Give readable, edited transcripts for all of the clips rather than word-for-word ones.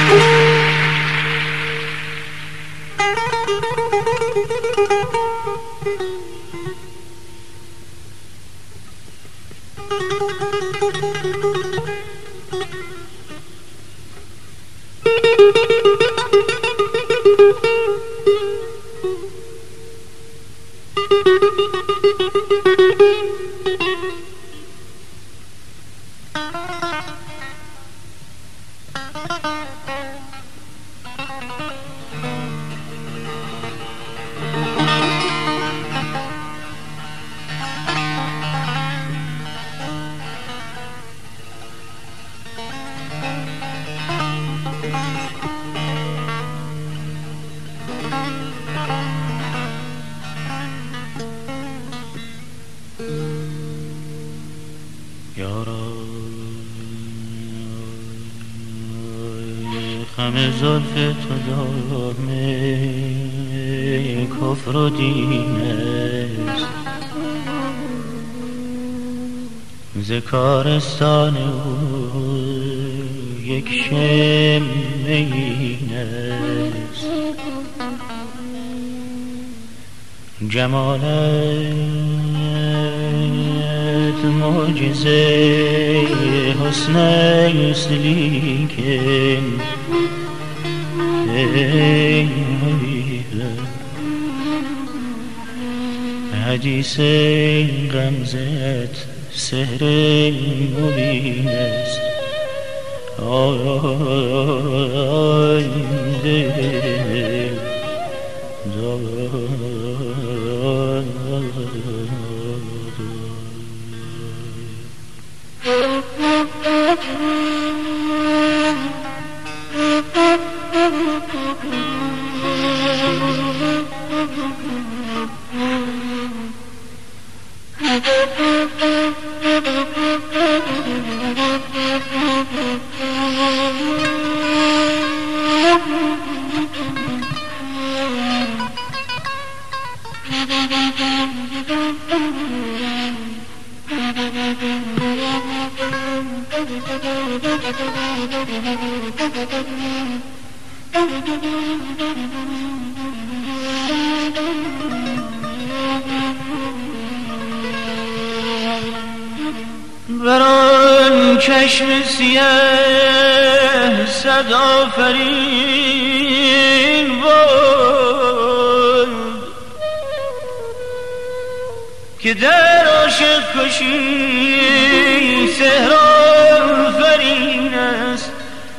خم زلف تو دامه کفر و دین است، ز کارستان او یک شمه این است. جمالت معجزه حسن است، لیکن حدیث غمزت سحر مبین است. آی دل بر آن چشم سیه صد آفرین باد که در عاشق کشی سحر آفرین است.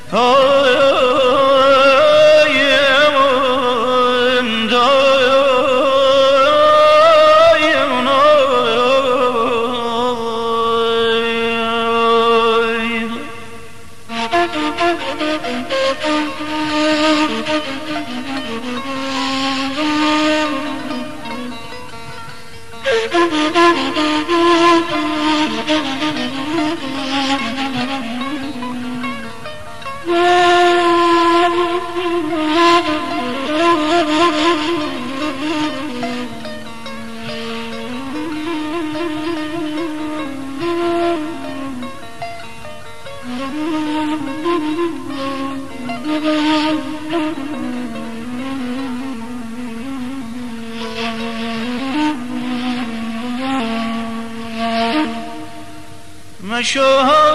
مشو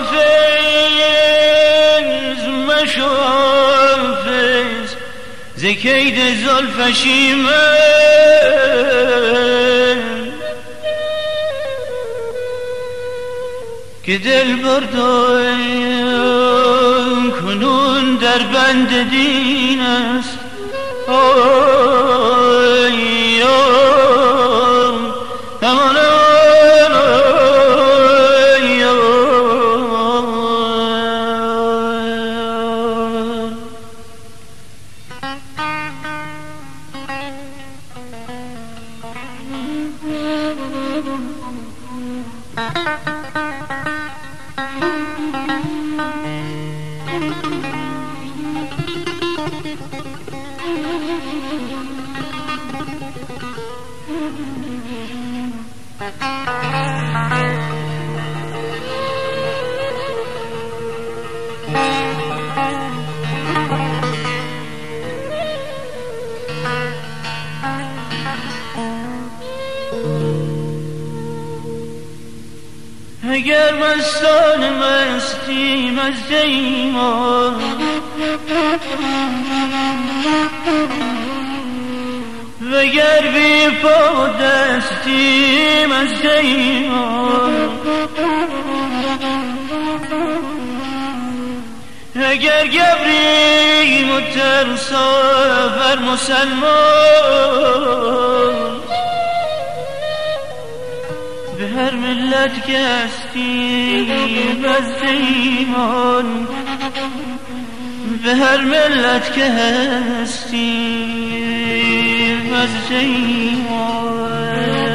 حافظ ز کید زلفش ایمن که دل بردن کنون در بند دین است. اگر مستان مستیم از دیمان وگر بی پا دستیم از دیمان اگر گبریم و ترسا بر مسلمان به هر ملت که هستیم از ایمان به هر ملت که هستیم از ایمان